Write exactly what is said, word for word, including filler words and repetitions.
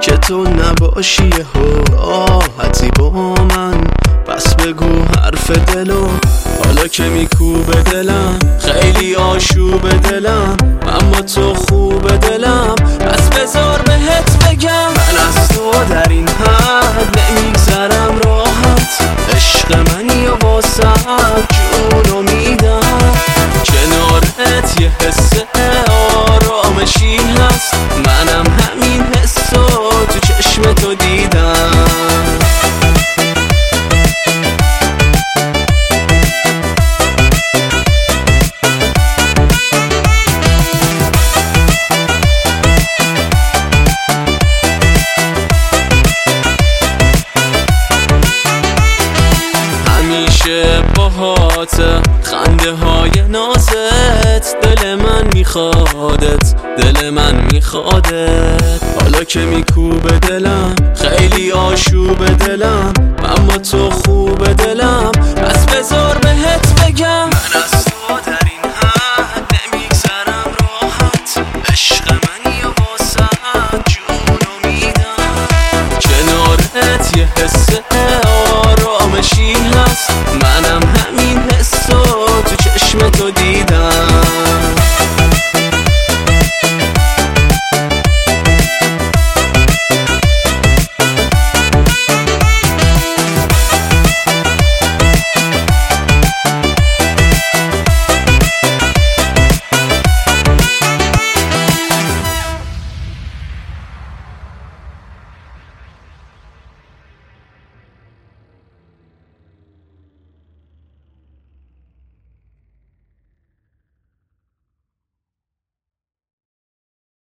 که تو نباشی راحتی با من. پس بگو حرف دلو حالا که میکوبه دلم، خیلی آشوب دلم اما تو خوب دلم. پس بذار بهت بگم من از تو در این حد نمیگذرم راحت. عشق منی و واسم جونو میدم، کنارت یه حس آرامشی هست. منم همین حسو تو چشم تو دیدم. همیشه باهات خنده های نازت، دل من میخوادت دل من میخوادت. حالا که میکوبه دلم خیلی آشوب دلم اما تو خوب دلم. پس بذار بهت بگم من از تو در این حد نمیگذرم راحت. عشق منی و واسم جونو میدم، کنارت یه حس